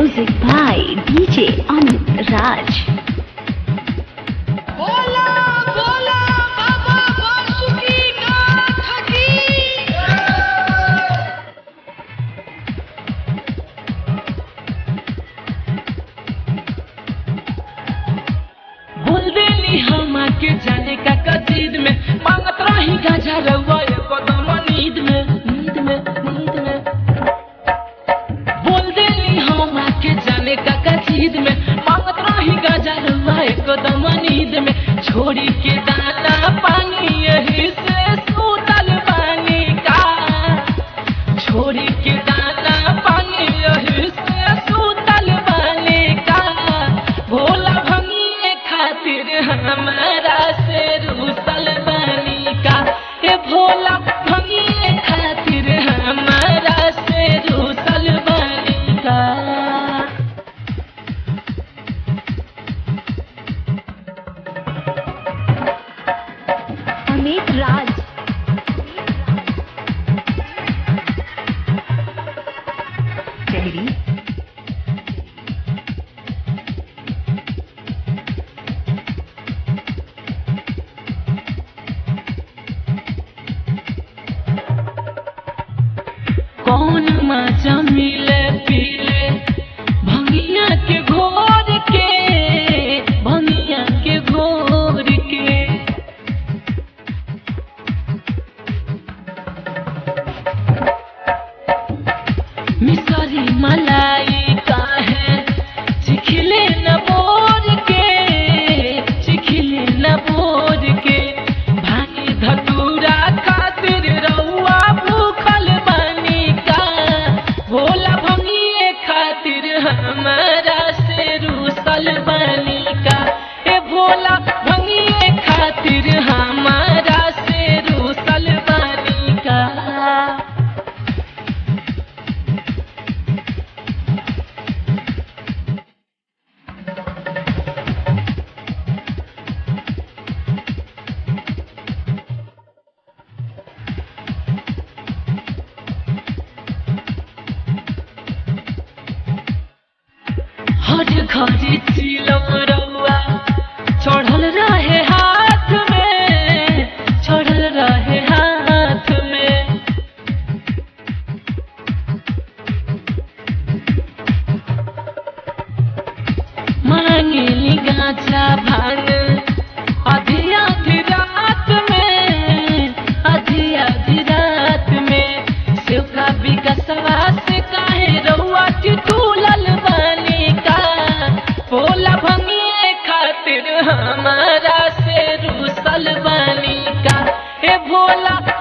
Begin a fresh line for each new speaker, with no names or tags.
Music by DJ Amit Raj.
बोला बोला बाबा बासुकीनाथ की
बोल देनी हम के जाने का कसीद में मांगत रही गाजा रउआ कदम नींद में बोल देनी हम के जाने का कसीद में मांगत रही गाजा रउआ कदम नींद में छोड़ी के दाना पानी यही से सूतल पानी का छोड़ी के दाना पानी यही से सूतल पानी का भोला भंगी खातिर हमारा से रूसल बनी का ए भोला भंगी खातिर हमारा से रूसल बनी का
Amit Raj. Delhi.
कौन मजा मिले पीले भंगिया के घोर के भंगिया के घोर के मिसरी मलाई का है चिखले न बोर के चिखले न बोर के भाई धतूरा खातिर रउआ भूखल बनी का भोला भंगिए खातिर हमारा से रूसल बनी का ए भोला भंगिए खातिर हमारा से रूसल बनी का हर घड़ी चिलम रउआ चढ़ल रहे हाथ में चढ़ल रहे हाथ में मांगेली गाछा भांग आधी आधी रात में आधी आधी रात में सेवका विकसवा से काहे रउआ टिटूलल बनी का भोला भंगिए खातिर हमारा से रूसल बनी का ए भोला